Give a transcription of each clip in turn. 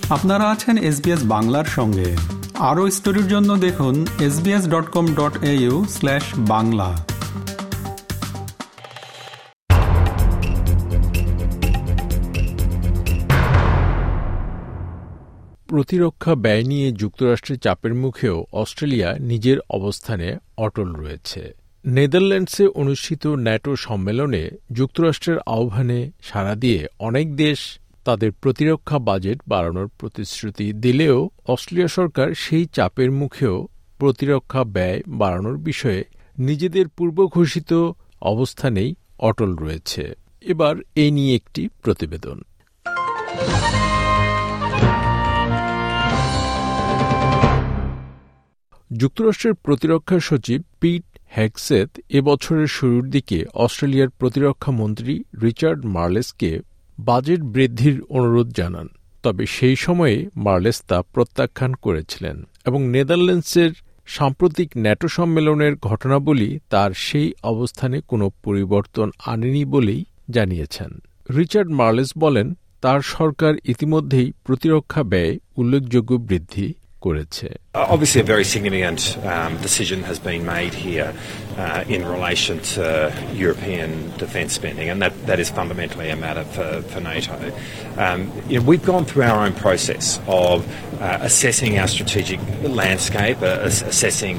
আপনারা আছেন SBS বাংলার সঙ্গে। আরও স্টোরির জন্য দেখুন sbs.com.au/bangla। প্রতিরক্ষা ব্যয় নিয়ে যুক্তরাষ্ট্রের চাপের মুখেও অস্ট্রেলিয়া নিজের অবস্থানে অটল রয়েছে। নেদারল্যান্ডসে অনুষ্ঠিত ন্যাটো সম্মেলনে যুক্তরাষ্ট্রের আহ্বানে সাড়া দিয়ে অনেক দেশ তাদের প্রতিরক্ষা বাজেট বাড়ানোর প্রতিশ্রুতি দিলেও অস্ট্রেলিয়া সরকার সেই চাপের মুখেও প্রতিরক্ষা ব্যয় বাড়ানোর বিষয়ে নিজেদের পূর্ব ঘোষিত অবস্থানেই অটল রয়েছে। এবার এ নিয়ে একটি প্রতিবেদন। যুক্তরাষ্ট্রের প্রতিরক্ষা সচিব পিট হেগসেথ এবছরের শুরুর দিকে অস্ট্রেলিয়ার প্রতিরক্ষা মন্ত্রী রিচার্ড মার্লেসকে বাজেট বৃদ্ধির অনুরোধ জানান। তবে সেই সময়ে মার্লেস তা প্রত্যাখ্যান করেছিলেন এবং নেদারল্যান্ডসের সাম্প্রতিক ন্যাটো সম্মেলনের ঘটনাবলী তার সেই অবস্থানে কোনো পরিবর্তন আনেনি বলেই জানিয়েছেন। রিচার্ড মার্লেস বলেন, তার সরকার ইতিমধ্যেই প্রতিরক্ষা ব্যয় উল্লেখযোগ্য বৃদ্ধি করেছে। Obviously, a very significant decision has been made here in relation to European defence spending, and that is fundamentally a matter for NATO. We've gone through our own process of assessing our strategic landscape, assessing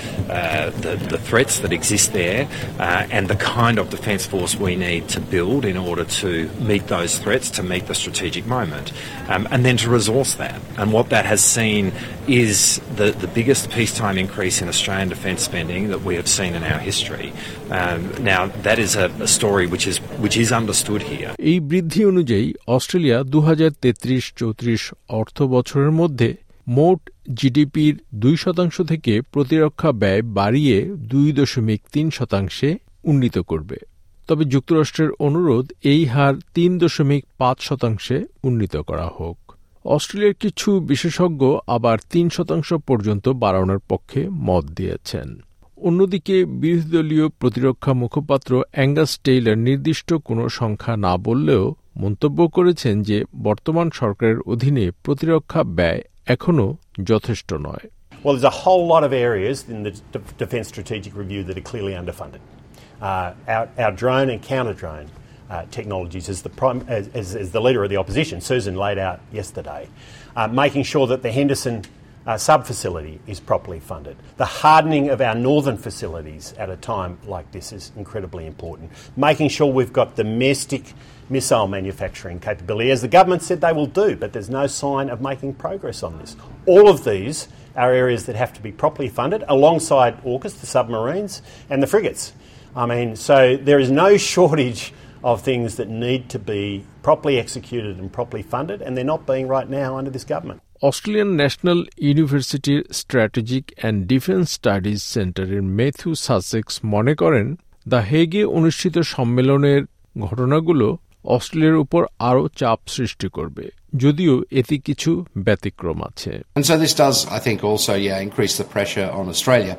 the threats that exist there, and the kind of defence force we need to build in order to meet those threats, to meet the strategic moment, and then to resource that. And what that has seen is the biggest peacetime increase in Australian defence spending that we have seen in our history. Now, that is a story which is understood here. এই বৃদ্ধি অনুযায়ী Australia 2033-34 অর্থ বছরের মধ্যে মোট জিডিপির 2% থেকে প্রতিরক্ষা ব্যয় বাড়িয়ে 2.3% উন্নীত করবে। তবে যুক্তরাষ্ট্রের অনুরোধ এই হার 3.5% উন্নীত করা হোক। অস্ট্রেলিয়ার কিছু বিশেষজ্ঞ আবার 3% পর্যন্ত বাড়ানোর পক্ষে মত দিয়েছেন। অন্যদিকে বিরোধী দলীয় প্রতিরক্ষা মুখপাত্র অ্যাঙ্গাস টেইলর নির্দিষ্ট কোনো সংখ্যা না বললেও মন্তব্য করেছেন যে বর্তমান সরকারের অধীনে প্রতিরক্ষা ব্যয় এখনও যথেষ্ট নয়। Well, there's a whole lot of areas in the Defence Strategic Review that are clearly underfunded. Our drone and counter-drone technologies, as the leader of the opposition, Susan, laid out yesterday, making sure that the Henderson sub-facility is properly funded. The hardening of our northern facilities at a time like this is incredibly important. Making sure we've got domestic missile manufacturing capability, as the government said they will do, but there's no sign of making progress on this. All of these are areas that have to be properly funded alongside AUKUS, the submarines, and the frigates. So there is no shortage of things that need to be properly executed and properly funded, and they're not being right now under this government. Australian national ইউনিভার্সিটির strategic and defence studies সেন্টারের Matthew Sussex মনে করেন, the হেগে অনুষ্ঠিত সম্মেলনের ঘটনাগুলো অস্ট্রেলিয়ার উপর আরও চাপ সৃষ্টি করবে, যদিও এতে কিছু ব্যতিক্রম আছে। And so this does, I think, also increase the pressure on Australia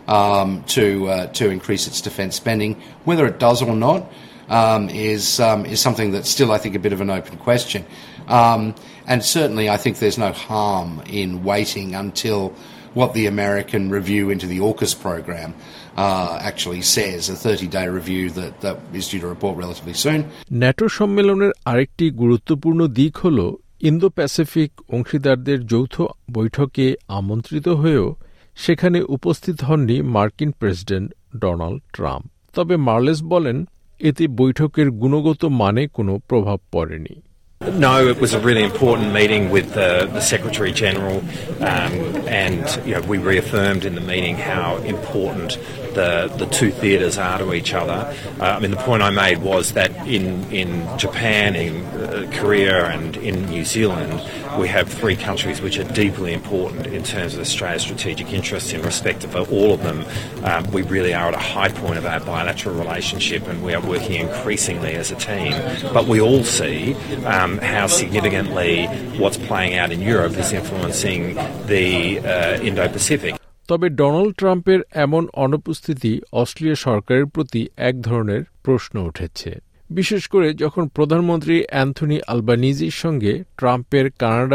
to increase its defence spending. Whether it does or not is something that's still, I think, a bit of an open question. And certainly I think there's no harm in waiting until what the American review into the AUKUS program actually says, a 30-day review that is due to report relatively soon. NATO সম্মেলনের আরেকটি গুরুত্বপূর্ণ দিক হল Indo Pacific অংশীদারদের যৌথ বৈঠকে আমন্ত্রিত হয়েও সেখানে উপস্থিত হননি মার্কিন প্রেসিডেন্ট ডোনাল্ড ট্রাম্প। তবে মার্লেস বলেন, এতে বৈঠকের গুণগত মানে কোনো প্রভাব পড়েনি। No, it was a really important meeting with the Secretary General, and we reaffirmed in the meeting how important the two theatres are to each other. The point I made was that in Japan, in Korea and in New Zealand, we have three countries which are deeply important in terms of Australia's strategic interests. In respect of all of them, we really are at a high point of our bilateral relationship, and we are working increasingly as a team. But we all see how significantly what's playing out in Europe is influencing the Indo-Pacific. তবে Donald ট্রাম্পের এমন অনুপস্থিতি Australia সরকারের প্রতি এক ধরনের প্রশ্ন উঠেছে, বিশেষ করে যখন প্রধানমন্ত্রী অ্যান্থনি আলবানিজির সঙ্গে ট্রাম্পের কানাডার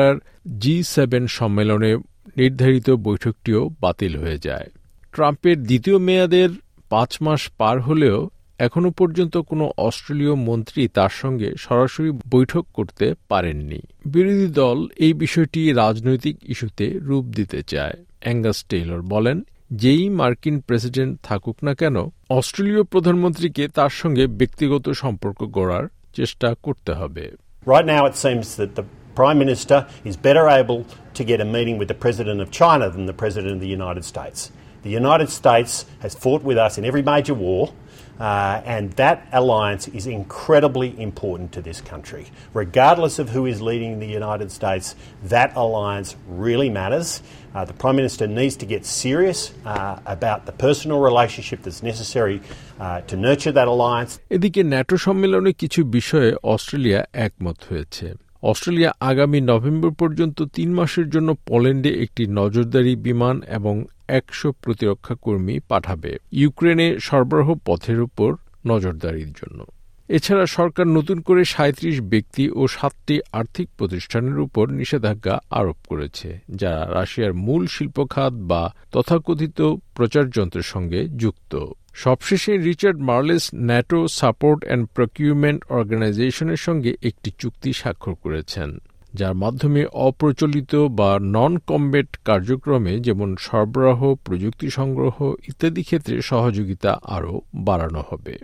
G7 সম্মেলনে নির্ধারিত বৈঠকটিও বাতিল হয়ে যায়। ট্রাম্পের দ্বিতীয় মেয়াদের 5 মাস পার হলেও এখনও পর্যন্ত কোনো অস্ট্রেলীয় মন্ত্রী তার সঙ্গে সরাসরি বৈঠক করতে পারেননি। বিরোধী দল এই বিষয়টি রাজনৈতিক ইস্যুতে রূপ দিতে চায়। অ্যাঙ্গাস টেইলর বলেন, যেই মার্কিন প্রেসিডেন্ট থাকুক না কেন, অস্ট্রেলীয় প্রধানমন্ত্রীকে তার সঙ্গে ব্যক্তিগত সম্পর্ক গড়ার চেষ্টা করতে হবে। Right now it seems that the Prime Minister is better able to get a meeting with the President of China than the President of the United States. The United States has fought with us in every major war, and that alliance is incredibly important to this country. Regardless of who is leading the United States, that alliance really matters. The Prime Minister needs to get serious about the personal relationship that's necessary to nurture that alliance. এদিকে NATO সম্মেলনে কিছু বিষয়ে Australia একমত হয়েছে। Australia আগামী November পর্যন্ত 3 মাসের জন্য পোল্যান্ডে একটি নজরদারি বিমান এবং 100 প্রতিরক্ষা কর্মী পাঠাবে ইউক্রেনে সরবরাহ পথের উপর নজরদারির জন্য। এছাড়া সরকার নতুন করে 37 ব্যক্তি ও 7টি আর্থিক প্রতিষ্ঠানের উপর নিষেধাজ্ঞা আরোপ করেছে, যারা রাশিয়ার মূল শিল্প খাত বা তথাকথিত প্রচারযন্ত্রের সঙ্গে যুক্ত। সবশেষে Richard Marles NATO support and procurement অর্গানাইজেশনের সঙ্গে একটি চুক্তি স্বাক্ষর করেছেন, যার মাধ্যমে অপ্রচলিত বা নন কমব্যাট কার্যক্রমে যেমন সরবরাহ, প্রযুক্তি সংগ্রহ ইত্যাদি ক্ষেত্রে সহযোগিতা আরও বাড়ানো হবে।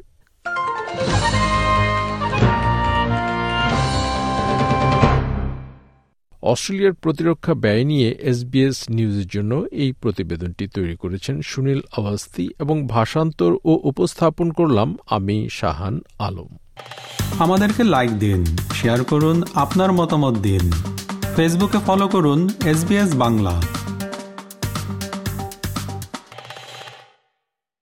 অস্ট্রেলিয়ার প্রতিরক্ষা ব্যয় নিয়ে SBS নিউজের জন্য এই প্রতিবেদনটি তৈরি করেছেন সুনীল আওয়াস্তি এবং ভাষান্তর ও উপস্থাপন করলাম আমি শাহান আলম। আমাদেরকে লাইক দিন, শেয়ার করুন, আপনার মতামত দিন। ফেসবুকে ফলো করুন SBS বাংলা।